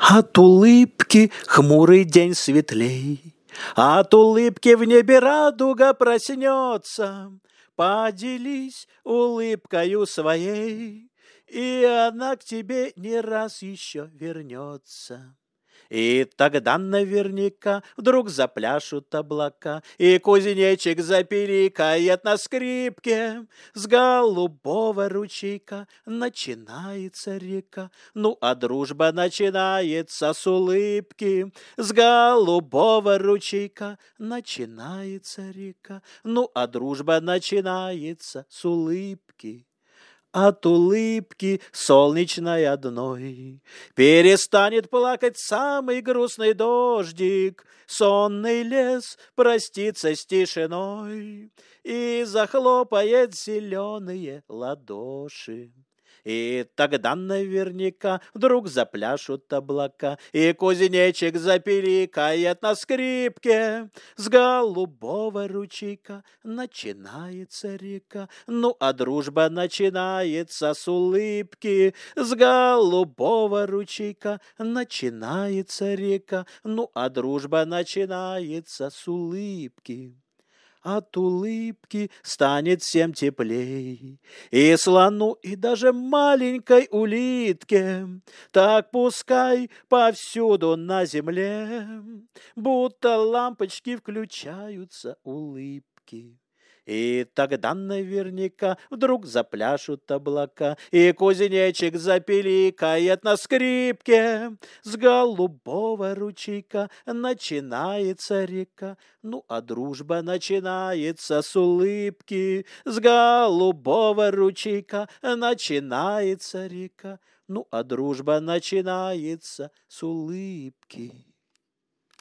От улыбки хмурый день светлей, от улыбки в небе радуга проснется. Поделись улыбкою своей, и она к тебе не раз еще вернется. И тогда наверняка вдруг запляшут облака, и кузнечик запиликает на скрипке. С голубого ручейка начинается река, ну а дружба начинается с улыбки. С голубого ручейка начинается река, ну а дружба начинается с улыбки. От улыбки солнечной одной перестанет плакать самый грустный дождик. Сонный лес простится с тишиной и захлопает зеленые ладоши. И тогда наверняка вдруг запляшут облака, и кузнечик запиликает на скрипке. С голубого ручейка начинается река, ну а дружба начинается с улыбки. С голубого ручейка начинается река, ну а дружба начинается с улыбки. От улыбки станет всем теплей, и слону, и даже маленькой улитке. Так пускай повсюду на земле, будто лампочки включаются улыбки. И тогда наверняка вдруг запляшут облака, и кузнечик запиликает на скрипке. С голубого ручейка начинается река, ну а дружба начинается с улыбки. С голубого ручейка начинается река, ну а дружба начинается с улыбки.